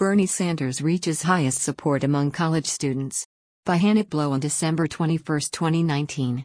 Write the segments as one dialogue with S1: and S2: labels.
S1: Bernie Sanders reaches highest support among college students. By Hannah Blow on December 21, 2019.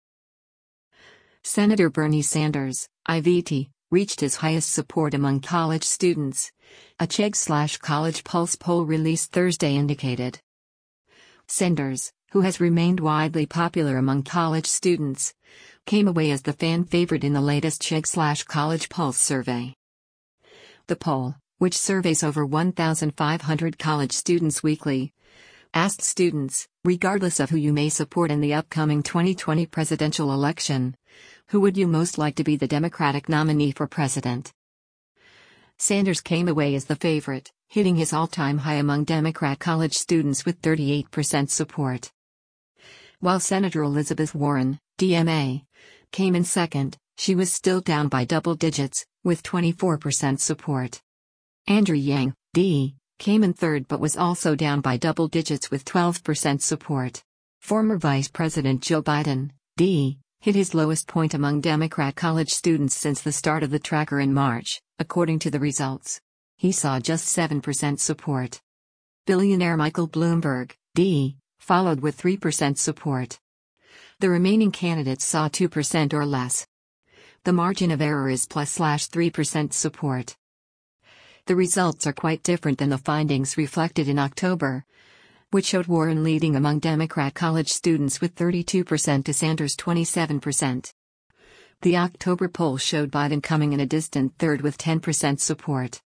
S1: Senator Bernie Sanders, IVT, reached his highest support among college students. A Chegg/College Pulse poll released Thursday indicated. Sanders, who has remained widely popular among college students, came away as the fan favorite in the latest Chegg/College Pulse survey. The poll, which surveys over 1,500 college students weekly, asked students, regardless of who you may support in the upcoming 2020 presidential election, who would you most like to be the Democratic nominee for president? Sanders came away as the favorite, hitting his all-time high among Democrat college students with 38% support. While Senator Elizabeth Warren, DMA, came in second, she was still down by double digits, with 24% support. Andrew Yang, D, came in third but was also down by double digits with 12% support. Former Vice President Joe Biden, D, hit his lowest point among Democrat college students since the start of the tracker in March, according to the results. He saw just 7% support. Billionaire Michael Bloomberg, D, followed with 3% support. The remaining candidates saw 2% or less. The margin of error is +3% support. The results are quite different than the findings reflected in October, which showed Warren leading among Democrat college students with 32% to Sanders' 27%. The October poll showed Biden coming in a distant third with 10% support.